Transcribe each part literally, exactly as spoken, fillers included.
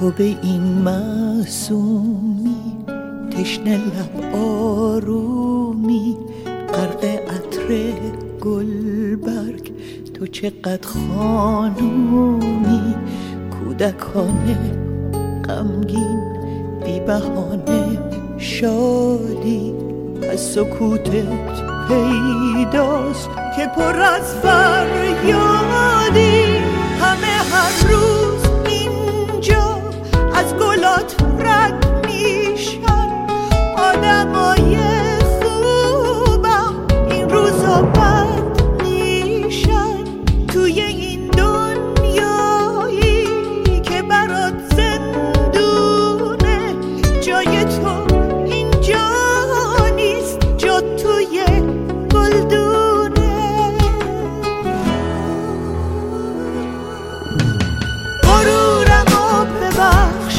تو به این معصومی تشنه لب آرومی، غرق عطر گلبرگ تو چقدر خانومی. کودکانه غمگین بی بهانه شادی، از سکوتت پیداست که پر از فریادی. همه هر روز اینجا از گلات رد میشن، آدمای خوبم این روزا بد میشن. توی این دنیایی که برات زندونه، جای تو اینجا نیست، جا توی گلدونه. غرورمو ببخش،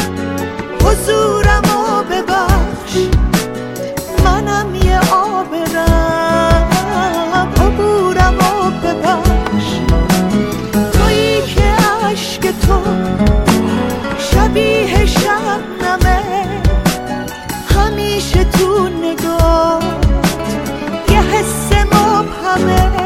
حضورمو ببخش، منم یه آبرم. عبورمو ببخش، تویی که عشق تو شبیه شبنمه، همیشه تو نگاه یه حس مبهمه.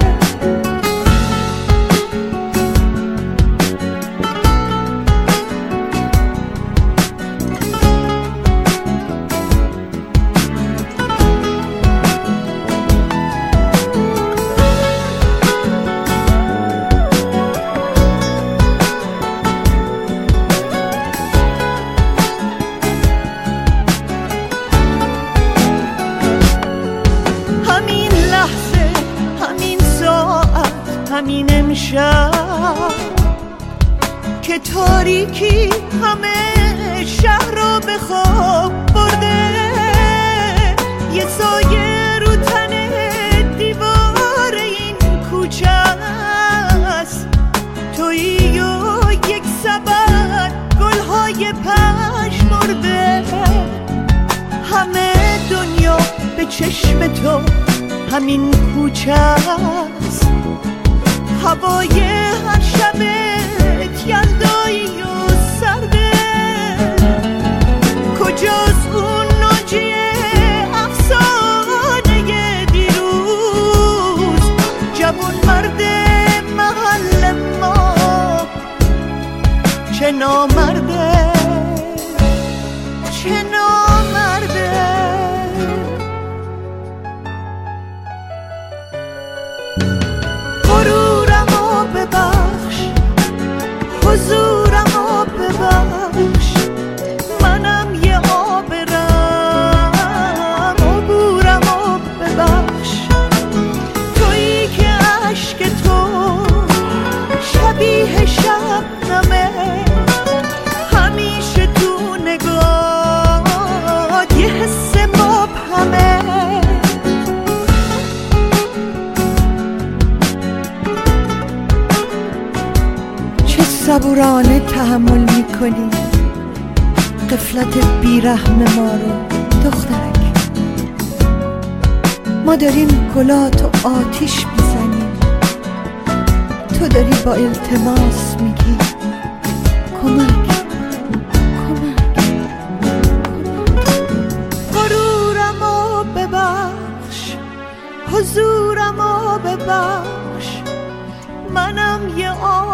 همین امشب که تاریکی همه شهر رو به خواب برده، یه سایه رو تن دیوار این کوچه است، تویی و یک سبد گلهای پژمرده. همه دنیا به چشم تو همین کوچه است، هوای هر شبت یلدایی و سرده. کجاست اون ناجی افسانه دیروز، جوون مرد محل ما چه نامرده، چه نامرده. ببخش، حضورمو ببخش، منم یه آبرم. عبورمو ببخش، تویی که عشق تو شبیه شبنمه، همیشه تو نگاه یه حس مبهمه. صبورانه تحمل میکنی غفلت بیرحم ما رو دخترک. ما داریم گلاتو آتیش میزنیم، تو داری با التماس میگی کمک کمک. غرورمو ببخش، حضورمو ببخش، منم یه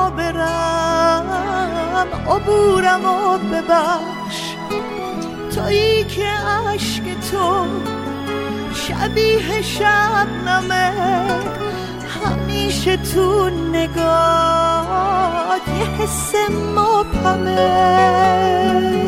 آبرم. عبورمو ببخش، تویی که عشق تو شبیه شبنمه، همیشه تو نگاه یه حس مبهمه.